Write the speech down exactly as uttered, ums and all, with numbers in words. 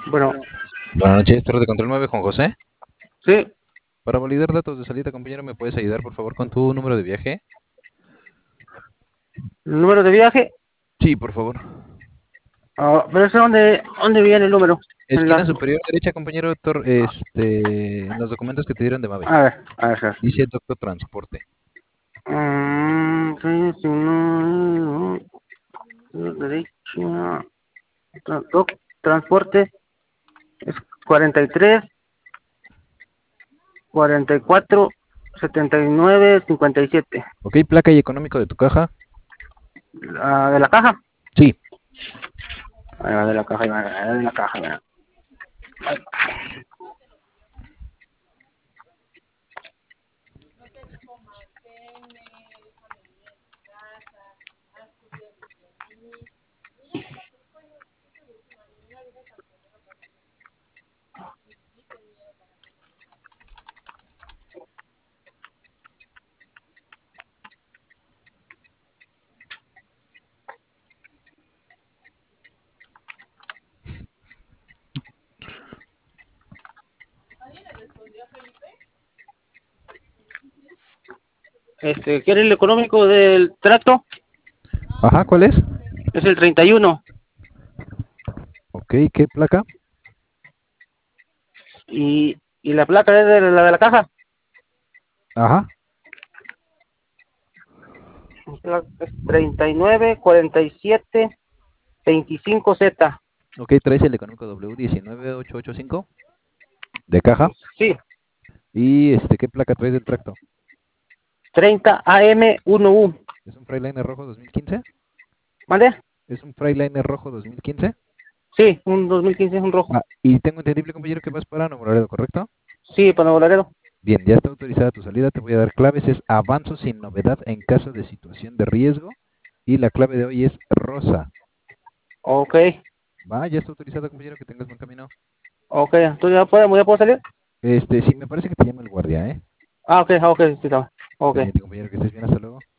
Bueno, Buenas noches, Torre de Control nueve, Juan José. sí, Para validar datos de salida, compañero, ¿me puedes ayudar, por favor, con tu número de viaje? el número de viaje. Sí, por favor. Ah, pero eso, ¿dónde, dónde viene el número? En Esquina la... superior derecha, compañero, tor- este, en los documentos que te dieron de MAVE. A ver, a ver, a ver. Dice Doctor Transporte. Mm, sí, sí, no, no, derecha, tra- doc- transporte, es cuarenta y tres, cuarenta y cuatro, setenta y nueve, cincuenta y siete. Ok, placa y económico de tu caja. Ah, de la caja. Sí. Ahí va de la caja, ahí va, ahí va de la caja, ahí va. Este, ¿quiere el económico del tracto? Ajá, ¿cuál es? Es el treinta y uno. Ok, ¿qué placa? Y, y la placa es de la de la caja. Ajá. Es treinta y nueve, cuarenta y siete, veinticinco Z. Ok, traes el económico W diecinueve ocho ocho cinco de caja. Sí, Y este, ¿qué placa traes del tracto? treinta A M uno U. ¿Es un Freightliner rojo dos mil quince? ¿Vale? ¿Es un Freightliner rojo dos mil quince? Sí, un dos mil quince, un rojo. Ah, y tengo entendible, compañero, que vas para Nuevo Laredo, ¿correcto? Sí, para Nuevo Laredo. Bien, ya está autorizada tu salida, te voy a dar claves, es avanzo sin novedad en caso de situación de riesgo y la clave de hoy es rosa. Ok, Va, ya está autorizada, compañero, que tengas buen camino. ok. ¿Tú ya puedo, ya puedo salir? Este, sí, me parece que te llama el guardia, ¿eh? Ah, ok, ah, ok, sí, está. Ok. Pendiente, compañero, que estés bien, hasta luego.